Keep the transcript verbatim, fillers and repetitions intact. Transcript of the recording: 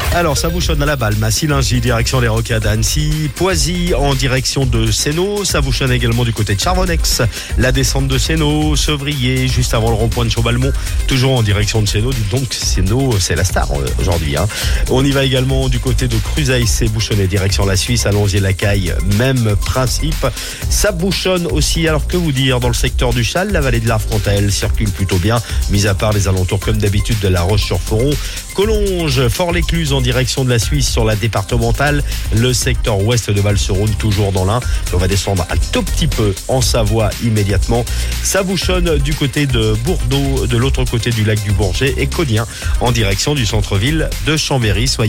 Alors, ça bouchonne à la Balme, à Sillingy, direction les Rocades à Annecy, Poisy en direction de Sénaux, ça bouchonne également du côté de Charbonnex, la descente de Sénaux, Sevrier, juste avant le rond-point de Chaubalmont, toujours en direction de Sénaux, donc Sénaux, c'est la star aujourd'hui. Hein. On y va également du côté de Cruzeil, c'est bouchonné, direction la Suisse, à Longier-Lacaille, même principe. Ça bouchonne aussi, alors que vous dire, dans le secteur du Châle, la vallée de l'Arfrontel circule plutôt bien, mis à part les alentours comme d'habitude de La Roche-sur-Foron. Collonges, Fort-l'Écluse en direction de la Suisse sur la départementale, le secteur ouest de Val-sur-Rhône toujours dans l'Ain. On va descendre un tout petit peu en Savoie immédiatement. Ça bouchonne du côté de Bourdeaux, de l'autre côté du lac du Bourget et Codien en direction du centre-ville de Chambéry. Soyez